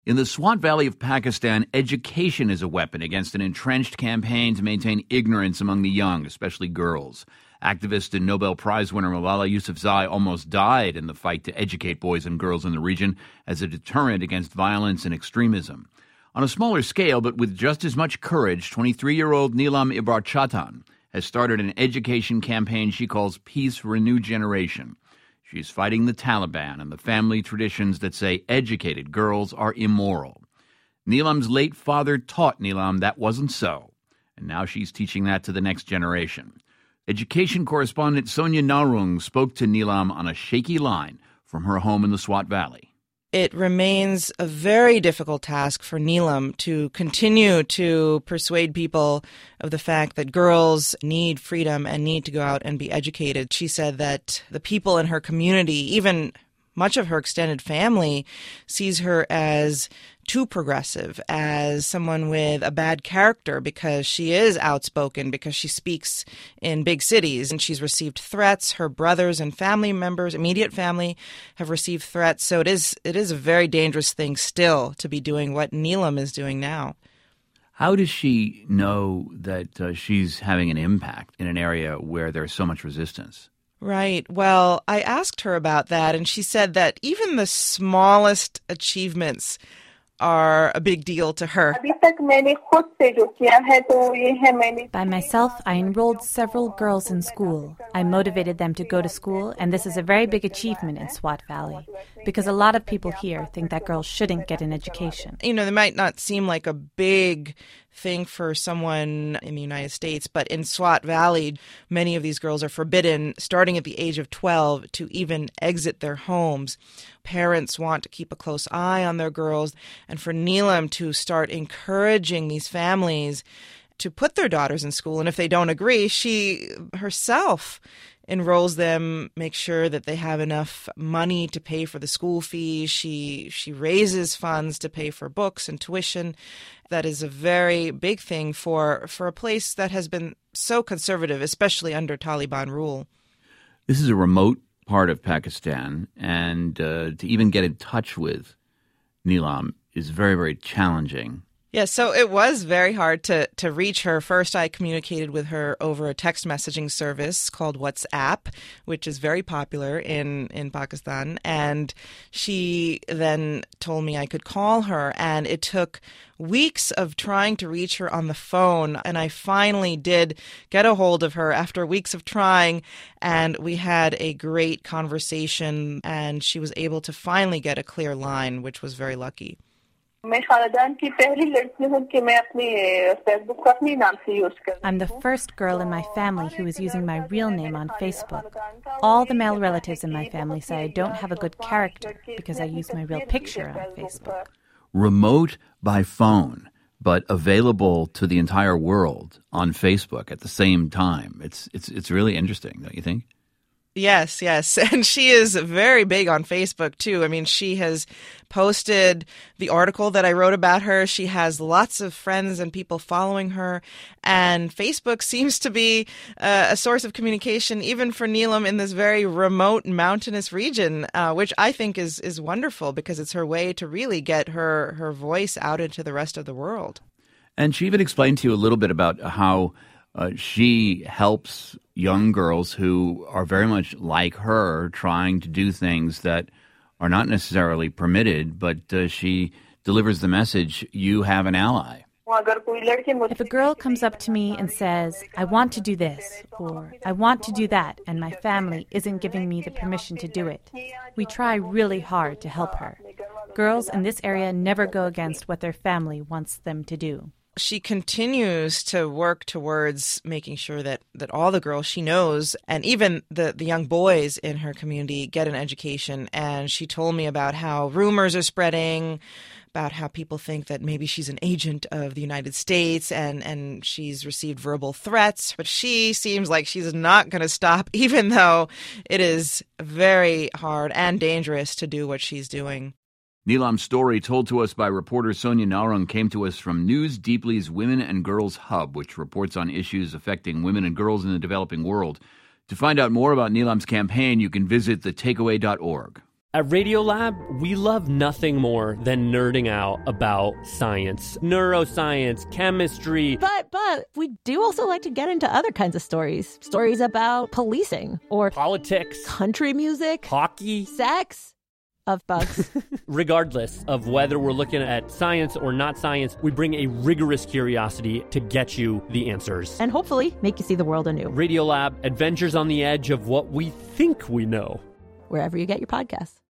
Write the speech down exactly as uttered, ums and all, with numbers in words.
In the Swat Valley of Pakistan, education is a weapon against an entrenched campaign to maintain ignorance among the young, especially girls. Activist and Nobel Prize winner Malala Yousafzai almost died in the fight to educate boys and girls in the region as a deterrent against violence and extremism. On a smaller scale, but with just as much courage, twenty-three-year-old Neelam Ibar Chatan has started an education campaign she calls Peace Renew Generation. She's fighting the Taliban and the family traditions that say educated girls are immoral. Neelam's late father taught Neelam that wasn't so, and now she's teaching that to the next generation. Education correspondent Sonia Narung spoke to Neelam on a shaky line from her home in the Swat Valley. It remains a very difficult task for Neelam to continue to persuade people of the fact that girls need freedom and need to go out and be educated. She said that the people in her community, even much of her extended family, sees her as too progressive, as someone with a bad character because she is outspoken, because she speaks in big cities, and she's received threats. Her brothers and family members, immediate family, have received threats. So it is it is a very dangerous thing still to be doing what Neelam is doing now. How does she know that uh, she's having an impact in an area where there's so much resistance? Right. Well, I asked her about that, and she said that even the smallest achievements are a big deal to her. By myself, I enrolled several girls in school. I motivated them to go to school, and this is a very big achievement in Swat Valley, because a lot of people here think that girls shouldn't get an education. You know, they might not seem like a big thing for someone in the United States, but in Swat Valley, many of these girls are forbidden, starting at the age of twelve, to even exit their homes. Parents want to keep a close eye on their girls, and for Neelam to start encouraging these families to put their daughters in school, and if they don't agree, she herself enrolls them, makes sure that they have enough money to pay for the school fees. She she raises funds to pay for books and tuition. That is a very big thing for, for a place that has been so conservative, especially under Taliban rule. This is a remote part of Pakistan, and uh, to even get in touch with Neelam is very, very challenging. Yeah, so it was very hard to, to reach her. First, I communicated with her over a text messaging service called WhatsApp, which is very popular in, in Pakistan. And she then told me I could call her, and it took weeks of trying to reach her on the phone. And I finally did get a hold of her after weeks of trying, and we had a great conversation, and she was able to finally get a clear line, which was very lucky. I'm the first girl in my family who is using my real name on Facebook. All the male relatives in my family say I don't have a good character because I use my real picture on Facebook. Remote by phone, but available to the entire world on Facebook at the same time. It's it's it's really interesting, don't you think? Yes, yes. And she is very big on Facebook, too. I mean, she has posted the article that I wrote about her. She has lots of friends and people following her. And Facebook seems to be uh, a source of communication, even for Neelam in this very remote mountainous region, uh, which I think is, is wonderful because it's her way to really get her, her voice out into the rest of the world. And she even explained to you a little bit about how Uh, she helps young girls who are very much like her, trying to do things that are not necessarily permitted, but uh, she delivers the message, you have an ally. If a girl comes up to me and says, I want to do this, or I want to do that, and my family isn't giving me the permission to do it, we try really hard to help her. Girls in this area never go against what their family wants them to do. She continues to work towards making sure that, that all the girls she knows, and even the, the young boys in her community, get an education. And she told me about how rumors are spreading, about how people think that maybe she's an agent of the United States, and, and she's received verbal threats. But she seems like she's not going to stop, even though it is very hard and dangerous to do what she's doing. Neelam's story, told to us by reporter Sonia Narung, came to us from News Deeply's Women and Girls Hub, which reports on issues affecting women and girls in the developing world. To find out more about Neelam's campaign, you can visit the takeaway dot org. At Radiolab, we love nothing more than nerding out about science, neuroscience, chemistry. But, but, we do also like to get into other kinds of stories. Stories about policing or politics, country music, hockey, sex, of bugs. Regardless of whether we're looking at science or not science, we bring a rigorous curiosity to get you the answers. And hopefully make you see the world anew. Radiolab, adventures on the edge of what we think we know. Wherever you get your podcasts.